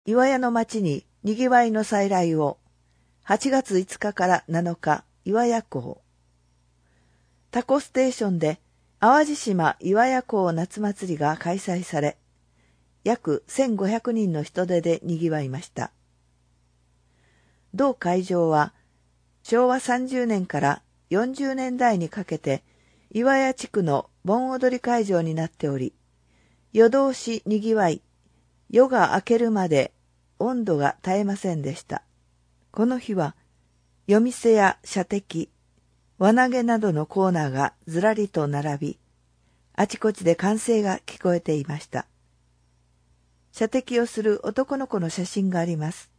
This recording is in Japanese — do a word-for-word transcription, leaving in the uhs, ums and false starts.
岩屋の町ににぎわいの再来を。はちがついつかからなのか、岩屋港。タコステーションで淡路島岩屋港夏祭りが開催され、約せんごひゃくにんの人出でにぎわいました。同会場はしょうわさんじゅうねんからよんじゅうねんだいにかけて岩屋地区の盆踊り会場になっており、夜通しにぎわい、夜が明けるまで温度が絶えませんでした。この日は夜店や射的、輪投げなどのコーナーがずらりと並び、あちこちで歓声が聞こえていました。射的をする男の子の写真があります。